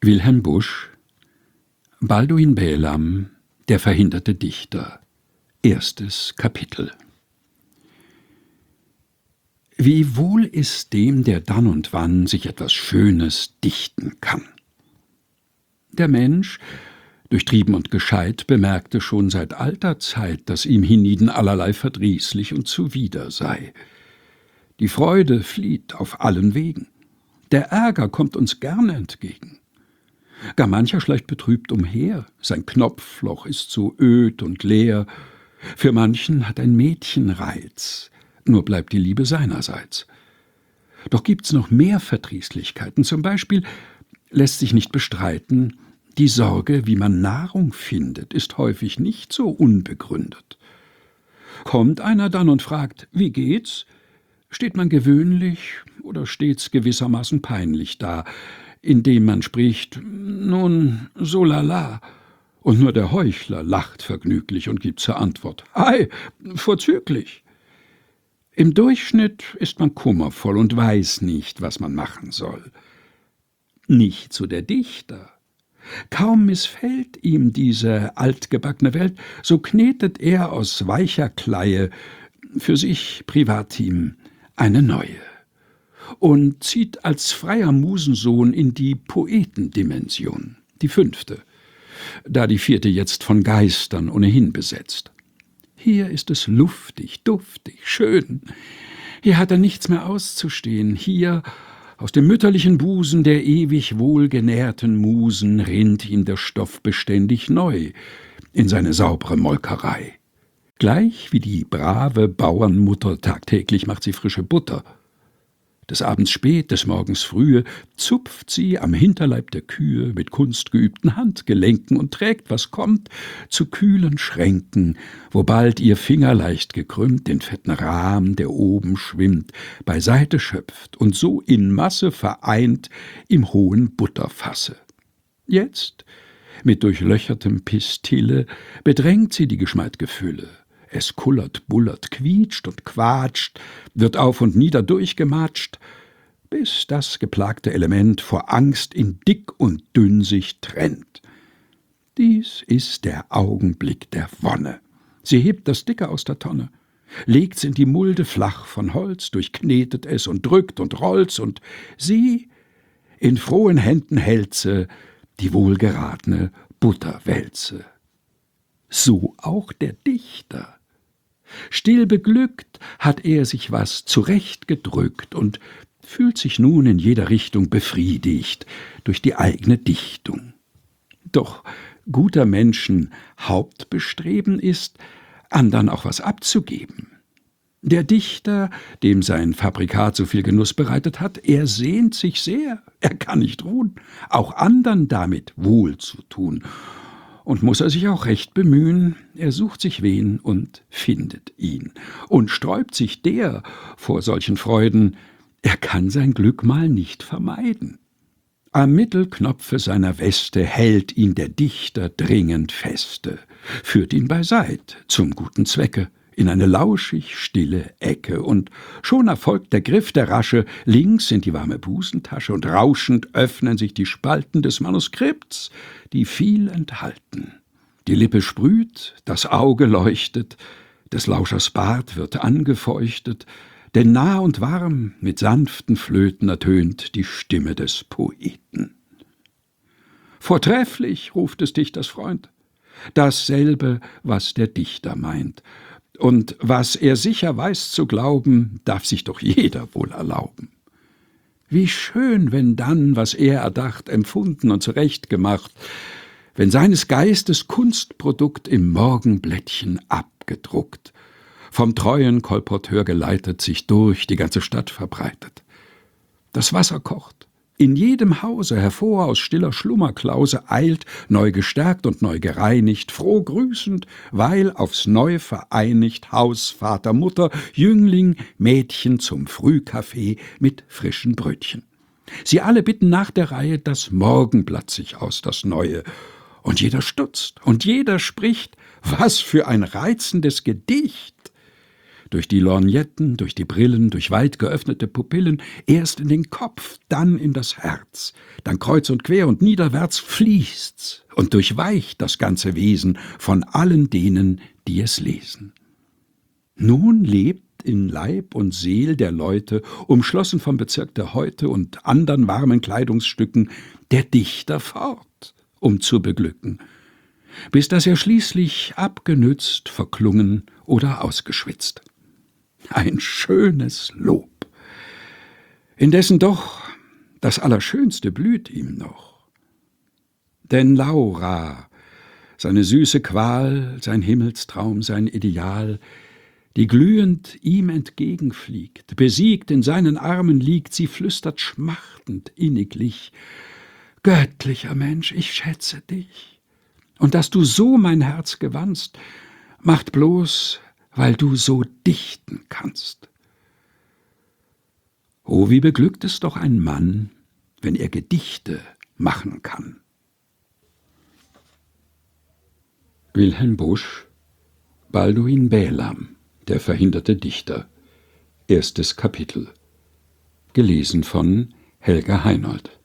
Wilhelm Busch, Balduin Bälam, der verhinderte Dichter. 1. Kapitel. Wie wohl ist dem, der dann und wann sich etwas Schönes dichten kann. Der Mensch, durchtrieben und gescheit, bemerkte schon seit alter Zeit, dass ihm hienieden allerlei verdrießlich und zuwider sei. Die Freude flieht auf allen Wegen. Der Ärger kommt uns gerne entgegen. Gar mancher schleicht betrübt umher, sein Knopfloch ist so öd und leer. Für manchen hat ein Mädchen Reiz, nur bleibt die Liebe seinerseits. Doch gibt's noch mehr Verdrießlichkeiten, zum Beispiel lässt sich nicht bestreiten, die Sorge, wie man Nahrung findet, ist häufig nicht so unbegründet. Kommt einer dann und fragt, wie geht's? Steht man gewöhnlich oder stets gewissermaßen peinlich da, indem man spricht, nun, so lala, und nur der Heuchler lacht vergnüglich und gibt zur Antwort, ei, vorzüglich. Im Durchschnitt ist man kummervoll und weiß nicht, was man machen soll. Nicht so der Dichter. Kaum missfällt ihm diese altgebackene Welt, so knetet er aus weicher Kleie für sich privatim eine neue und zieht als freier Musensohn in die Poetendimension, die 5., da die 4. jetzt von Geistern ohnehin besetzt. Hier ist es luftig, duftig, schön. Hier hat er nichts mehr auszustehen. Hier, aus dem mütterlichen Busen der ewig wohlgenährten Musen, rinnt ihm der Stoff beständig neu in seine saubere Molkerei. Gleich wie die brave Bauernmutter tagtäglich macht sie frische Butter. Des Abends spät, des Morgens frühe zupft sie am Hinterleib der Kühe mit kunstgeübten Handgelenken und trägt, was kommt, zu kühlen Schränken, wo bald ihr Finger leicht gekrümmt den fetten Rahm, der oben schwimmt, beiseite schöpft und so in Masse vereint im hohen Butterfasse. Jetzt, mit durchlöchertem Pistille, bedrängt sie die geschmeid'ge Fülle. Es kullert, bullert, quietscht und quatscht, wird auf und nieder durchgematscht, bis das geplagte Element vor Angst in dick und dünn sich trennt. Dies ist der Augenblick der Wonne. Sie hebt das Dicke aus der Tonne, legt's in die Mulde flach von Holz, durchknetet es und drückt und rollt's, und sie in frohen Händen hält sie die wohlgeratene Butterwälze. So auch der Dichter. Still beglückt hat er sich was zurechtgedrückt und fühlt sich nun in jeder Richtung befriedigt durch die eigene Dichtung. Doch guter Menschen Hauptbestreben ist, andern auch was abzugeben. Der Dichter, dem sein Fabrikat so viel Genuss bereitet hat, er sehnt sich sehr, er kann nicht ruhen, auch andern damit wohl zu tun. Und muss er sich auch recht bemühen, er sucht sich wen und findet ihn. Und sträubt sich der vor solchen Freuden, er kann sein Glück mal nicht vermeiden. Am Mittelknopfe seiner Weste hält ihn der Dichter dringend feste, führt ihn beiseit zum guten Zwecke, in eine lauschig stille Ecke, und schon erfolgt der Griff der rasche links in die warme Busentasche, und rauschend öffnen sich die Spalten des Manuskripts, die viel enthalten. Die Lippe sprüht, das Auge leuchtet, des Lauschers Bart wird angefeuchtet, denn nah und warm mit sanften Flöten ertönt die Stimme des Poeten. Vortrefflich, ruft des Dichters Freund, dasselbe, was der Dichter meint. Und was er sicher weiß zu glauben, darf sich doch jeder wohl erlauben. Wie schön, wenn dann, was er erdacht, empfunden und zurechtgemacht, wenn seines Geistes Kunstprodukt im Morgenblättchen abgedruckt, vom treuen Kolporteur geleitet, sich durch die ganze Stadt verbreitet. Das Wasser kocht. In jedem Hause hervor aus stiller Schlummerklause eilt, neu gestärkt und neu gereinigt, froh grüßend, weil aufs Neu vereinigt Haus, Vater, Mutter, Jüngling, Mädchen zum Frühkaffee mit frischen Brötchen. Sie alle bitten nach der Reihe das Morgenblatt sich aus, das Neue. Und jeder stutzt und jeder spricht, was für ein reizendes Gedicht. durch die Lorgnetten, durch die Brillen, durch weit geöffnete Pupillen, erst in den Kopf, dann in das Herz, dann kreuz und quer und niederwärts fließt's und durchweicht das ganze Wesen von allen denen, die es lesen. Nun lebt in Leib und Seel der Leute, umschlossen vom Bezirk der Häute und andern warmen Kleidungsstücken, der Dichter fort, um zu beglücken, bis dass er schließlich abgenützt, verklungen oder ausgeschwitzt. Ein schönes Lob. Indessen doch das Allerschönste blüht ihm noch. Denn Laura, seine süße Qual, sein Himmelstraum, sein Ideal, die glühend ihm entgegenfliegt, besiegt in seinen Armen liegt, sie flüstert schmachtend inniglich: »Göttlicher Mensch, ich schätze dich, und dass du so mein Herz gewannst, macht bloß, weil du so dichten kannst.« O, wie beglückt es doch ein Mann, wenn er Gedichte machen kann. Wilhelm Busch, Balduin Bählam, der verhinderte Dichter. Erstes Kapitel. Gelesen von Helga Heinold.